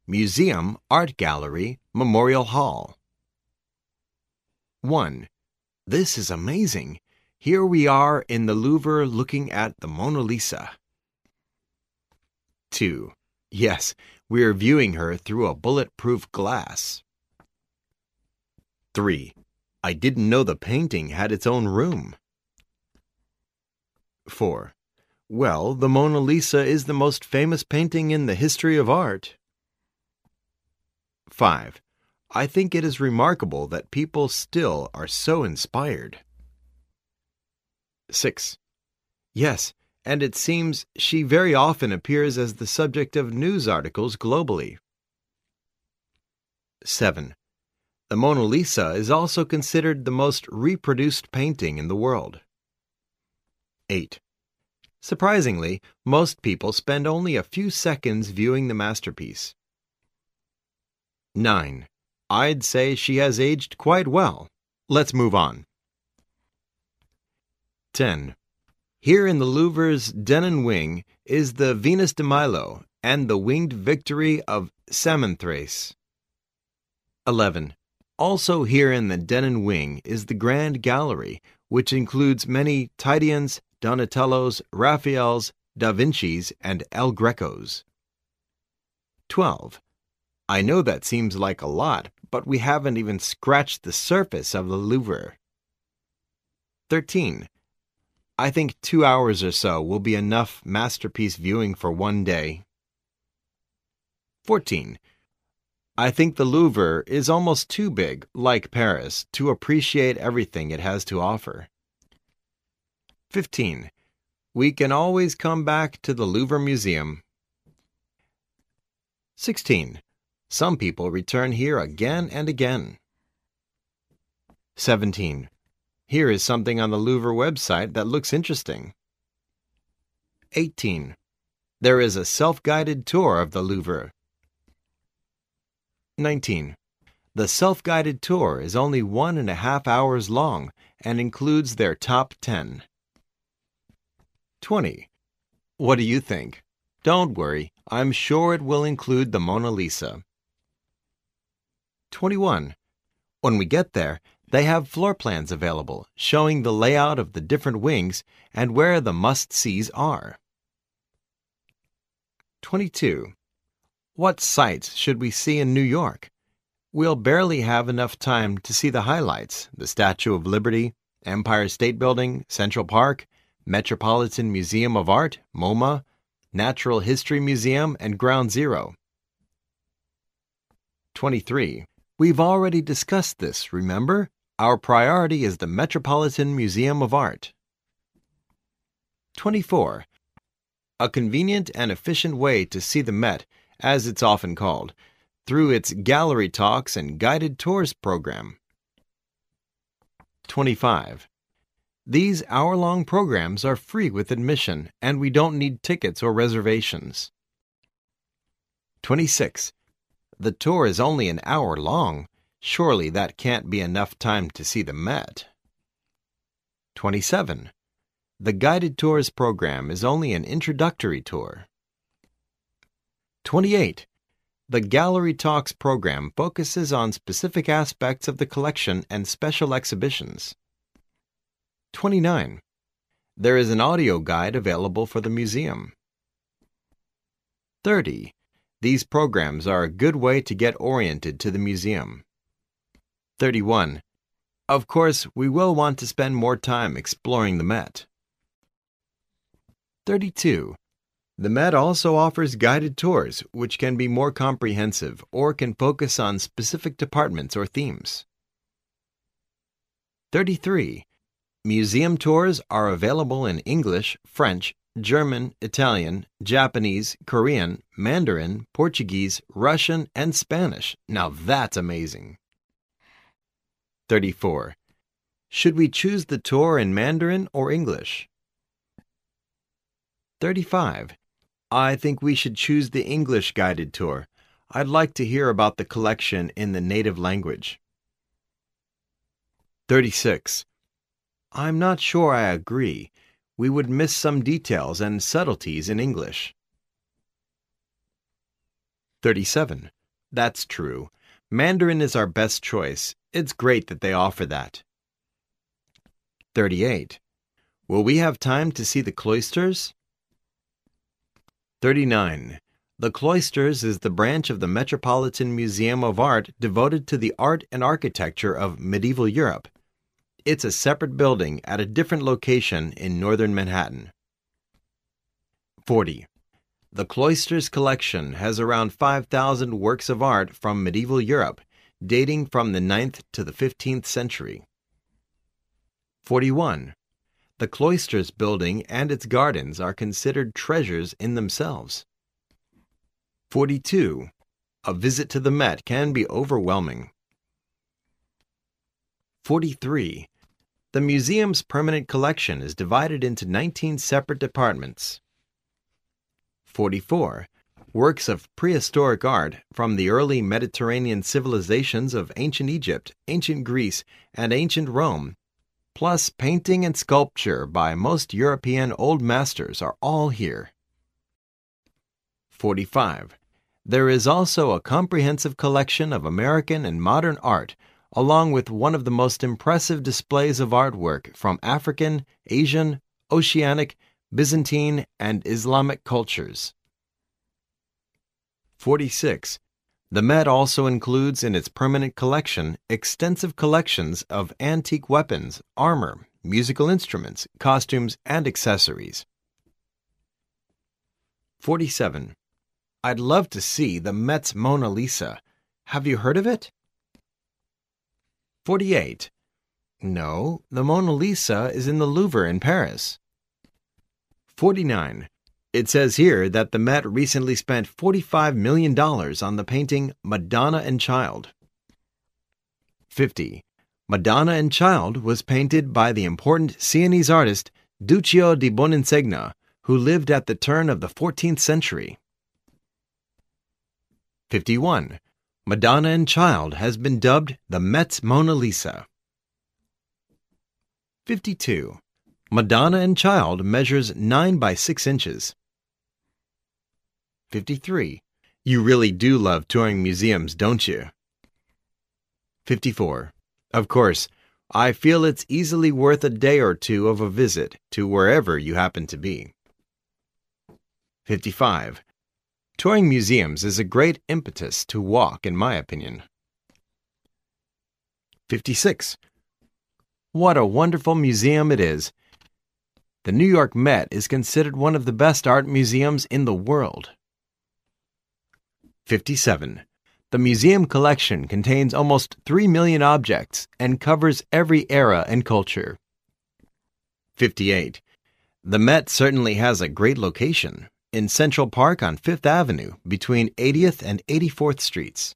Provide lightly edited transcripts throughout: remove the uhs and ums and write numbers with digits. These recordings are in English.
Museum, Art Gallery, Memorial Hall. 1. This is amazing. Here we are in the Louvre looking at the Mona Lisa. 2. Yes, we are viewing her through a bulletproof glass. 3. I didn't know the painting had its own room. 4. Well, the Mona Lisa is the most famous painting in the history of art. 5. I think it is remarkable that people still are so inspired. 6. Yes, and it seems she very often appears as the subject of news articles globally. 7. The Mona Lisa is also considered the most reproduced painting in the world. 8. Surprisingly, most people spend only a few seconds viewing the masterpiece. 9. I'd say she has aged quite well. Let's move on. 10. Here in the Louvre's Denon Wing is the Venus de Milo and the Winged Victory of Samothrace. 11. Also here in the Denon Wing is the Grand Gallery, which includes many Titians, Donatellos, Raphaels, Da Vincis, and El Grecos. 12. I know that seems like a lot, but we haven't even scratched the surface of the Louvre. 13. I think 2 hours or so will be enough masterpiece viewing for one day. 14. I think the Louvre is almost too big, like Paris, to appreciate everything it has to offer. 15. We can always come back to the Louvre Museum. 16. Some people return here again and again. 17. Here is something on the Louvre website that looks interesting. 18. There is a self-guided tour of the Louvre. 19. The self-guided tour is only 1.5 hours long and includes their top 10. 20. What do you think? Don't worry, I'm sure it will include the Mona Lisa. 21. When we get there, they have floor plans available showing the layout of the different wings and where the must-sees are. 22. What sights should we see in New York? We'll barely have enough time to see the highlights: the Statue of Liberty, Empire State Building, Central Park, Metropolitan Museum of Art, MoMA, Natural History Museum, and Ground Zero. 23. We've already discussed this, remember? Our priority is the Metropolitan Museum of Art. 24. A convenient and efficient way to see the Met, as it's often called, through its gallery talks and guided tours program. 25. These hour-long programs are free with admission, and we don't need tickets or reservations. 26. The tour is only an hour long. Surely that can't be enough time to see the Met. 27. The guided tours program is only an introductory tour. 28. The Gallery Talks program focuses on specific aspects of the collection and special exhibitions. 29. There is an audio guide available for the museum. 30. These programs are a good way to get oriented to the museum. 31. Of course, we will want to spend more time exploring the Met. 32. The Met also offers guided tours, which can be more comprehensive or can focus on specific departments or themes. 33. Museum tours are available in English, French, German, Italian, Japanese, Korean, Mandarin, Portuguese, Russian, and Spanish. Now that's amazing. 34. Should we choose the tour in Mandarin or English? 35. I think we should choose the English guided tour. I'd like to hear about the collection in the native language. 36. I'm not sure I agree. We would miss some details and subtleties in English. 37. That's true. Mandarin is our best choice. It's great that they offer that. 38. Will we have time to see the cloisters? 39. The Cloisters is the branch of the Metropolitan Museum of Art devoted to the art and architecture of medieval Europe. It's a separate building at a different location in northern Manhattan. 40. The Cloisters collection has around 5,000 works of art from medieval Europe, dating from the 9th to the 15th century. 41. The Cloisters building and its gardens are considered treasures in themselves. 42. A visit to the Met can be overwhelming. 43. The museum's permanent collection is divided into 19 separate departments. 44. Works of prehistoric art from the early Mediterranean civilizations of ancient Egypt, ancient Greece, and ancient Rome, plus painting and sculpture by most European old masters are all here. 45. There is also a comprehensive collection of American and modern art, along with one of the most impressive displays of artwork from African, Asian, Oceanic, Byzantine, and Islamic cultures. 46. The Met also includes in its permanent collection extensive collections of antique weapons, armor, musical instruments, costumes, and accessories. 47. I'd love to see the Met's Mona Lisa. Have you heard of it? 48. No, the Mona Lisa is in the Louvre in Paris. 49. It says here that the Met recently spent $45 million on the painting Madonna and Child. 50. Madonna and Child was painted by the important Sienese artist Duccio di Boninsegna, who lived at the turn of the 14th century. 51. Madonna and Child has been dubbed the Met's Mona Lisa. 52. Madonna and Child measures 9 by 6 inches. 53. You really do love touring museums, don't you? 54. Of course, I feel it's easily worth a day or two of a visit to wherever you happen to be. 55. Touring museums is a great impetus to walk, in my opinion. 56. What a wonderful museum it is. The New York Met is considered one of the best art museums in the world. 57. The museum collection contains almost 3 million objects and covers every era and culture. 58. The Met certainly has a great location in Central Park on 5th Avenue between 80th and 84th Streets.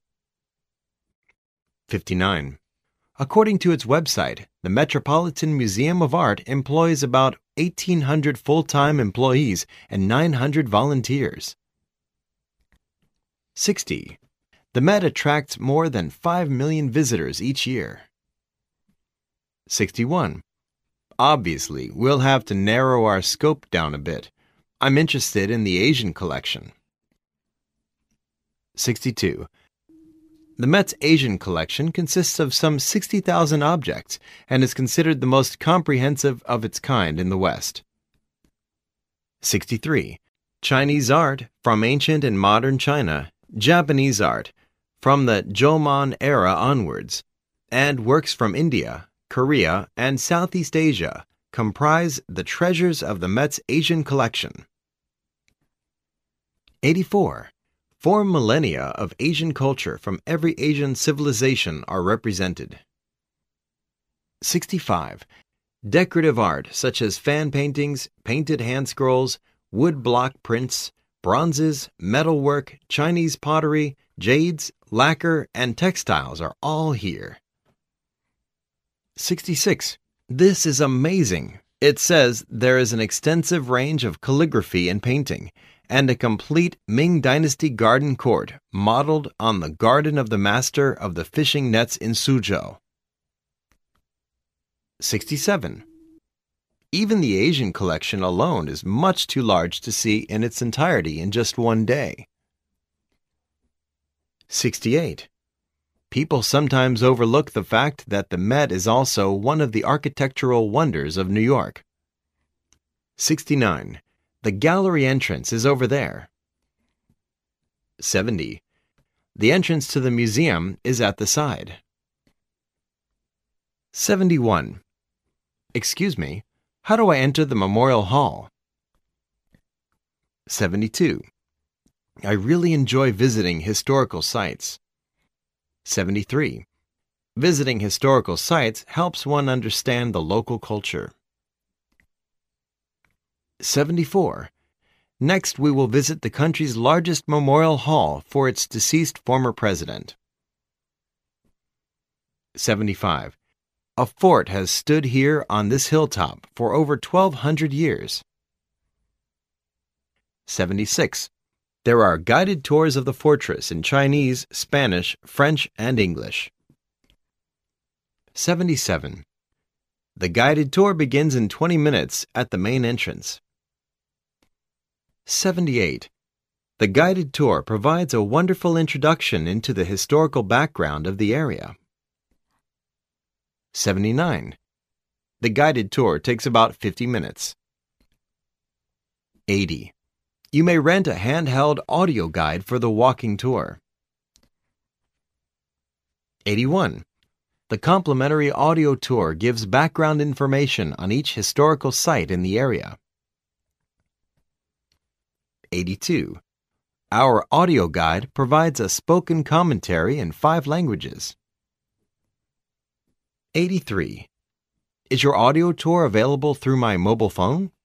59. According to its website, the Metropolitan Museum of Art employs about 1,800 full-time employees and 900 volunteers. 60. The Met attracts more than 5 million visitors each year. 61. Obviously, we'll have to narrow our scope down a bit. I'm interested in the Asian collection. 62. The Met's Asian collection consists of some 60,000 objects and is considered the most comprehensive of its kind in the West. 63. Chinese art from ancient and modern China, Japanese art from the Jomon era onwards, and works from India, Korea, and Southeast Asia comprise the treasures of the Met's Asian collection. 84. 4 millennia of Asian culture from every Asian civilization are represented. 65. Decorative art such as fan paintings, painted hand scrolls, wood block prints, bronzes, metalwork, Chinese pottery, jades, lacquer, and textiles are all here. 66. This is amazing. It says there is an extensive range of calligraphy and painting, and a complete Ming Dynasty garden court modeled on the garden of the master of the fishing nets in Suzhou. 67. Even the Asian collection alone is much too large to see in its entirety in just one day. 68. People sometimes overlook the fact that the Met is also one of the architectural wonders of New York. 69. The gallery entrance is over there. 70. The entrance to the museum is at the side. 71. Excuse me, how do I enter the Memorial Hall? 72. I really enjoy visiting historical sites. 73. Visiting historical sites helps one understand the local culture. 74. Next, we will visit the country's largest memorial hall for its deceased former president. 75. A fort has stood here on this hilltop for over 1,200 years. 76. There are guided tours of the fortress in Chinese, Spanish, French, and English. 77. The guided tour begins in 20 minutes at the main entrance. 78. The guided tour provides a wonderful introduction into the historical background of the area. 79. The guided tour takes about 50 minutes. 80. You may rent a handheld audio guide for the walking tour. 81. The complimentary audio tour gives background information on each historical site in the area. 82. Our audio guide provides a spoken commentary in 5 languages. 83. Is your audio tour available through my mobile phone?